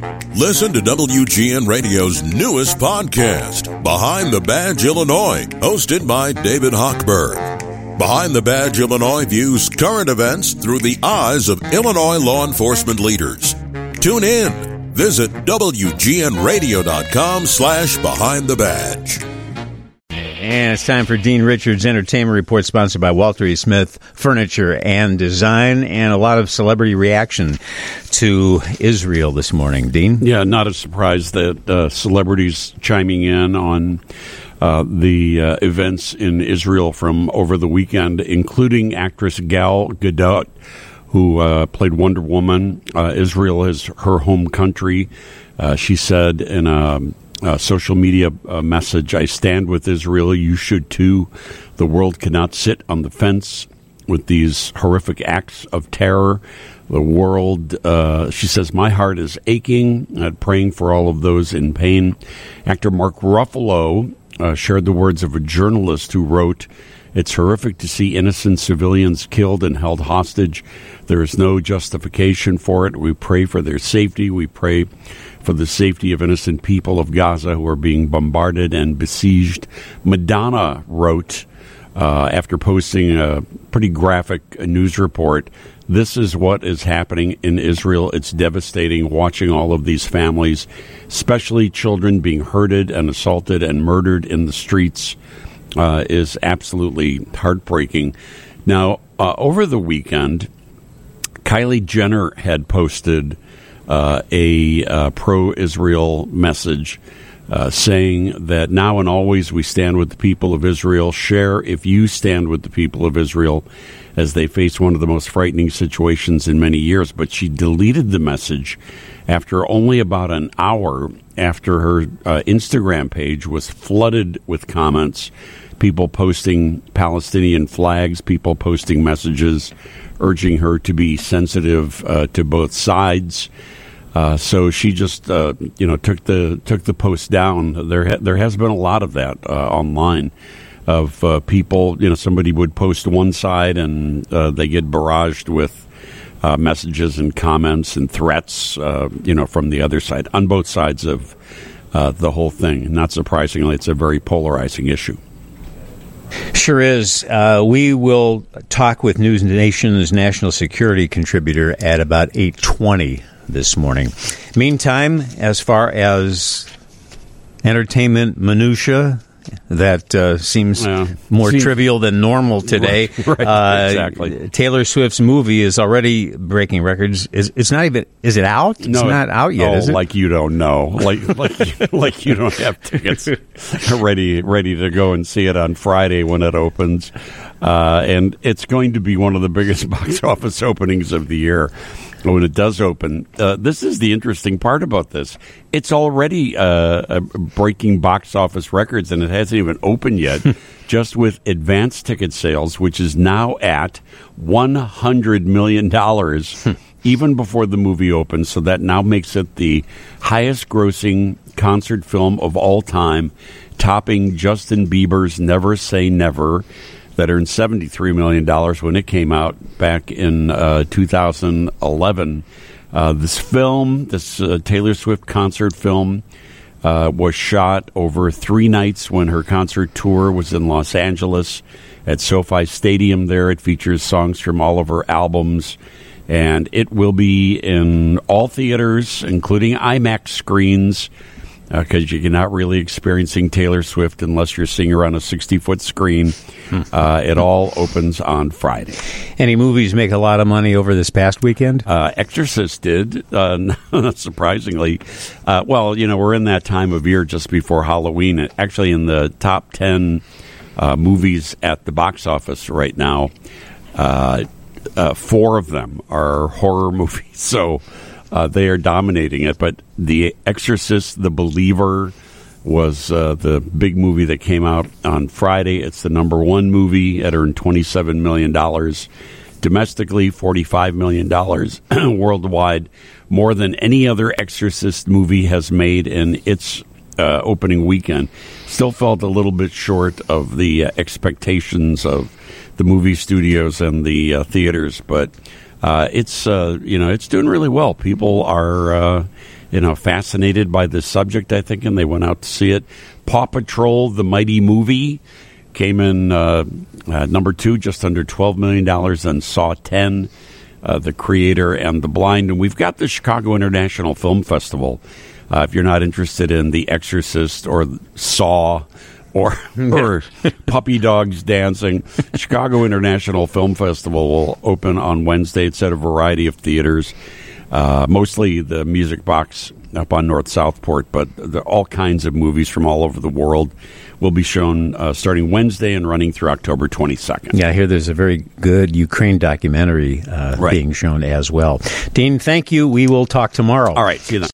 Listen to WGN Radio's newest podcast, Behind the Badge Illinois, hosted by David Hochberg. Behind the Badge Illinois views current events through the eyes of Illinois law enforcement leaders. Tune in. Visit WGNRadio.com/Behind the Badge. And it's time for Dean Richards' Entertainment Report, sponsored by Walter E. Smith Furniture and Design, and a lot of celebrity reaction to Israel this morning. Dean? Yeah, not a surprise that celebrities chiming in on the events in Israel from over the weekend, including actress Gal Gadot, who played Wonder Woman. Israel is her home country. She said in a social media message, "I stand with Israel. You should too. The world cannot sit on the fence with these horrific acts of terror. The world," she says, "my heart is aching, praying for all of those in pain." Actor Mark Ruffalo shared the words of a journalist who wrote, "It's horrific to see innocent civilians killed and held hostage. There is no justification for it. We pray for their safety. We pray for the safety of innocent people of Gaza who are being bombarded and besieged." Madonna wrote, after posting a pretty graphic news report, "This is what is happening in Israel. It's devastating watching all of these families, especially children, being hurted and assaulted and murdered in the streets. Is absolutely heartbreaking." Now, over the weekend, Kylie Jenner had posted a pro-Israel message saying that now and always we stand with the people of Israel. Share if you stand with the people of Israel as they face one of the most frightening situations in many years. But she deleted the message after only about an hour after her Instagram page was flooded with comments, people posting Palestinian flags, people posting messages urging her to be sensitive to both sides. So she just, took the post down. There has been a lot of that online of people. Somebody would post one side and they get barraged with messages and comments and threats, from the other side, on both sides of the whole thing. Not surprisingly, it's a very polarizing issue. Sure is. We will talk with News Nation's national security contributor at about 8:20 this morning. Meantime, as far as entertainment minutia, that seems trivial than normal today. Right, exactly. Taylor Swift's movie is already breaking records. It's not even. Is it out? No, it's not out yet. Is it? Like you don't know. Like you don't have tickets ready to go and see it on Friday when it opens, and it's going to be one of the biggest box office openings of the year. When it does open, this is the interesting part about this. It's already breaking box office records, and it hasn't even opened yet, just with advance ticket sales, which is now at $100 million, even before the movie opens. So that now makes it the highest-grossing concert film of all time, topping Justin Bieber's Never Say Never, that earned $73 million when it came out back in 2011. This Taylor Swift concert film, was shot over 3 nights when her concert tour was in Los Angeles at SoFi Stadium there. It features songs from all of her albums, and it will be in all theaters, including IMAX screens, because you're not really experiencing Taylor Swift unless you're seeing her on a 60-foot screen. It all opens on Friday. Any movies make a lot of money over this past weekend? Exorcist did, not surprisingly. We're in that time of year just before Halloween. Actually, in the top 10 movies at the box office right now, 4 of them are horror movies. So they are dominating it. But The Exorcist, The Believer, was the big movie that came out on Friday. It's the number 1 movie. It earned $27 million. Domestically, $45 million worldwide. More than any other Exorcist movie has made in its opening weekend. Still felt a little bit short of the expectations of the movie studios and the theaters, but it's doing really well. People are fascinated by this subject, I think, and they went out to see it. Paw Patrol, the Mighty Movie, came in number 2, just under $12 million, and Saw 10, The Creator and the Blind. And we've got the Chicago International Film Festival. If you're not interested in The Exorcist or Saw or puppy dogs dancing, Chicago International Film Festival will open on Wednesday. It's at a variety of theaters, mostly the Music Box up on North Southport, but all kinds of movies from all over the world will be shown starting Wednesday and running through October 22nd. Yeah, I hear there's a very good Ukraine documentary being shown as well. Dean, thank you. We will talk tomorrow. All right, see you then.